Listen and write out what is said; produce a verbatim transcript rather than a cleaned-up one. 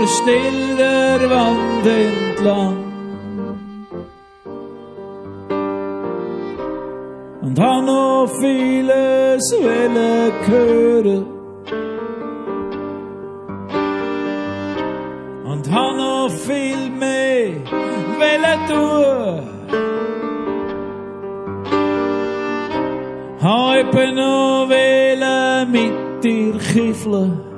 nur still der Wand entlang. Und hab noch vieles wollen hören. Und hab noch viel mehr wollen tun. Hab eben noch wollen mit dir kiffeln.